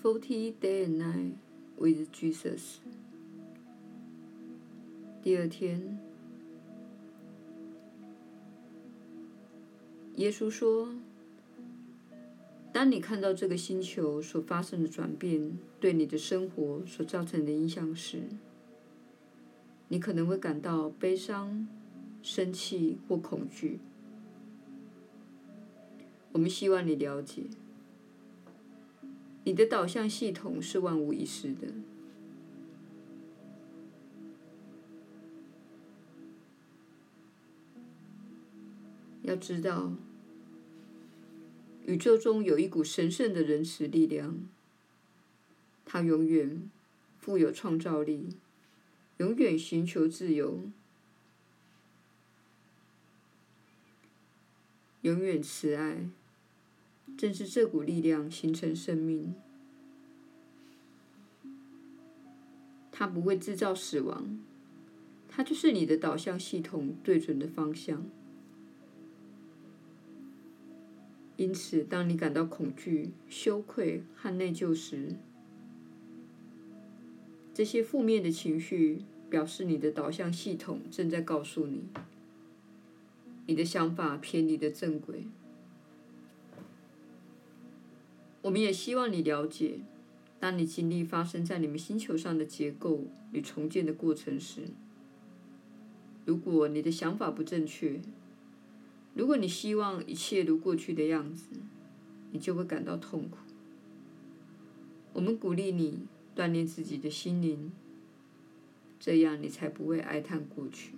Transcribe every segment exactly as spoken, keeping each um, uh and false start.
Forty Day and Night with Jesus。第二天，耶稣说：“当你看到这个星球所发生的转变对你的生活所造成的影响时，你可能会感到悲伤、生气或恐惧。我们希望你了解，你的导向系统是万无一失的。要知道，宇宙中有一股神圣的仁慈力量，它永远富有创造力，永远寻求自由，永远慈爱。正是这股力量形成生命，它不会制造死亡，它就是你的导向系统对准的方向。因此，当你感到恐惧、羞愧和内疚时，这些负面的情绪表示你的导向系统正在告诉你，你的想法偏离了正轨。我们也希望你了解，当你经历发生在你们星球上的结构与重建的过程时，如果你的想法不正确，如果你希望一切如过去的样子，你就会感到痛苦。我们鼓励你锻炼自己的心灵，这样你才不会哀叹过去。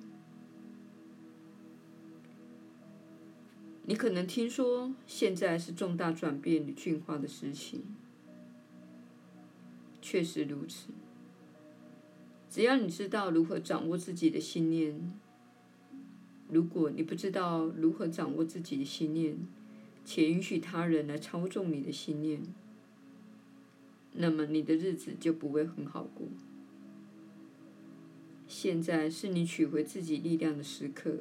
你可能听说现在是重大转变与进化的时期，确实如此。只要你知道如何掌握自己的信念，如果你不知道如何掌握自己的信念，且允许他人来操纵你的信念，那么你的日子就不会很好过。现在是你取回自己力量的时刻。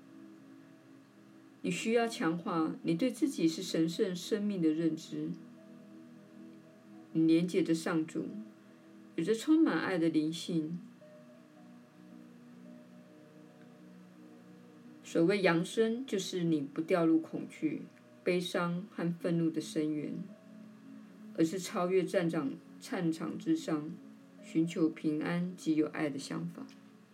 你需要强化你对自己是神圣生命的认知。你连接着上主，有着充满爱的灵性。所谓扬升，就是你不掉入恐惧、悲伤和愤怒的深渊，而是超越战场战场之上，寻求平安及有爱的想法。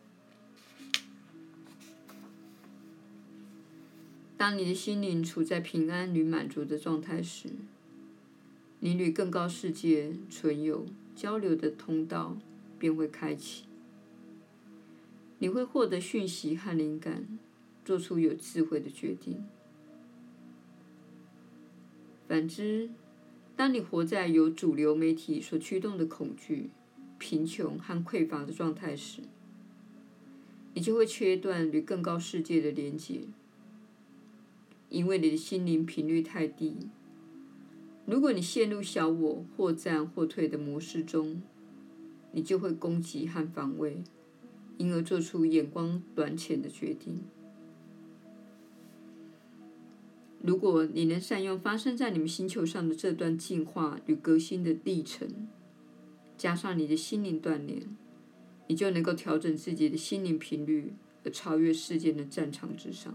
当你的心灵处在平安与满足的状态时，你与更高世界存有交流的通道便会开启。你会获得讯息和灵感，做出有智慧的决定。反之，当你活在由主流媒体所驱动的恐惧、贫穷和匮乏的状态时，你就会切断与更高世界的连结。因为你的心灵频率太低。如果你陷入小我或战或退的模式中，你就会攻击和防卫，因而做出眼光短浅的决定。如果你能善用发生在你们星球上的这段进化与革新的历程，加上你的心灵锻炼，你就能够调整自己的心灵频率，而超越世界的战场之上。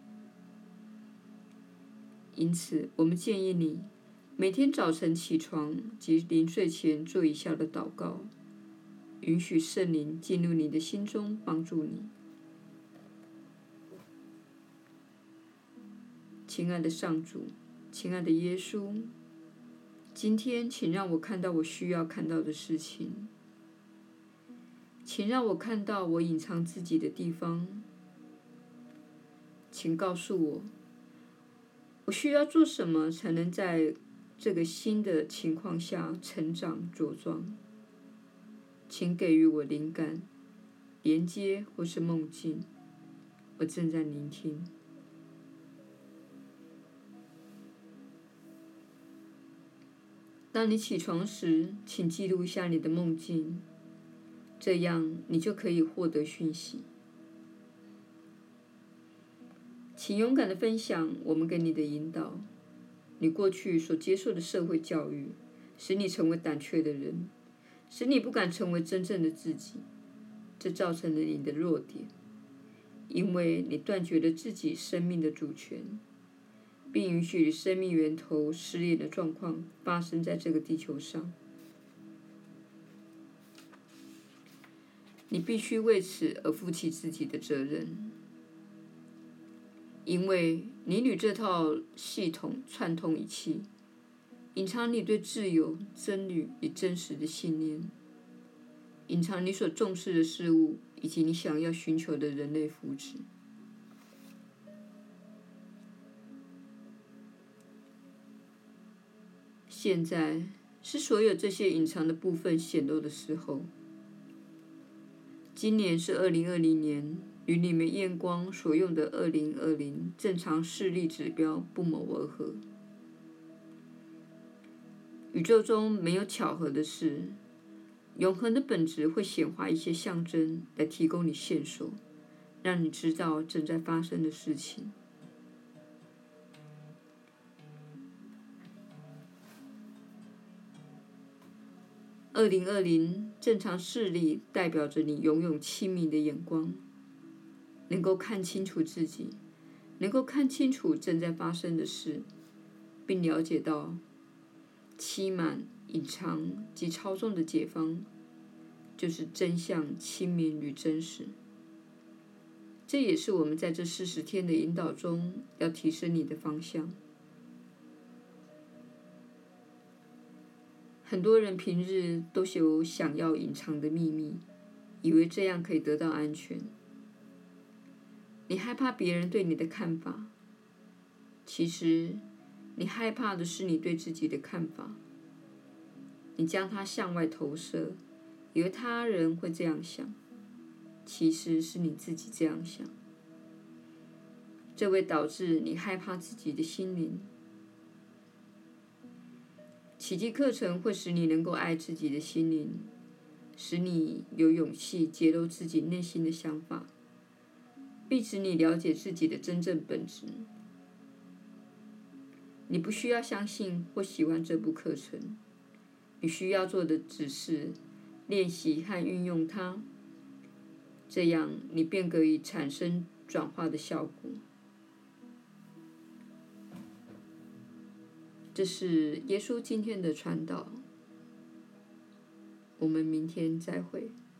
因此，我们建议你每天早晨起床及临睡前做以下的祷告，允许圣灵进入你的心中，帮助你。亲爱的上主，亲爱的耶稣，今天请让我看到我需要看到的事情，请让我看到我隐藏自己的地方，请告诉我，我需要做什么才能在这个新的情况下成长茁壮？请给予我灵感、连接或是梦境，我正在聆听。当你起床时，请记录一下你的梦境，这样你就可以获得讯息。请勇敢地分享我们给你的引导，你过去所接受的社会教育使你成为胆怯的人，使你不敢成为真正的自己。这造成了你的弱点，因为你断绝了自己生命的主权，并允许生命源头失裂的状况发生在这个地球上。你必须为此而负起自己的责任，因为你与这套系统串通一气，隐藏你对自由、真理与真实的信念，隐藏你所重视的事物以及你想要寻求的人类福祉。现在是所有这些隐藏的部分显露的时候。今年是二零二零年，与你们验光所用的二零二零正常视力指标不谋而合。宇宙中没有巧合的事，永恒的本质会显化一些象征来提供你线索，让你知道正在发生的事情。二零二零正常视力代表着你拥有清明的眼光，能够看清楚自己，能够看清楚正在发生的事，并了解到欺瞒、隐藏及操纵的解方就是真相、清明与真实。这也是我们在这四十天的引导中要提升你的方向。很多人平日都有想要隐藏的秘密，以为这样可以得到安全。你害怕别人对你的看法，其实你害怕的是你对自己的看法。你将它向外投射，以为他人会这样想，其实是你自己这样想。这会导致你害怕自己的心灵。奇迹课程会使你能够爱自己的心灵，使你有勇气揭露自己内心的想法，并使你了解自己的真正本质。你不需要相信或喜欢这部课程，你需要做的只是练习和运用它，这样你便可以产生转化的效果。这是耶稣今天的传导，我们明天再会。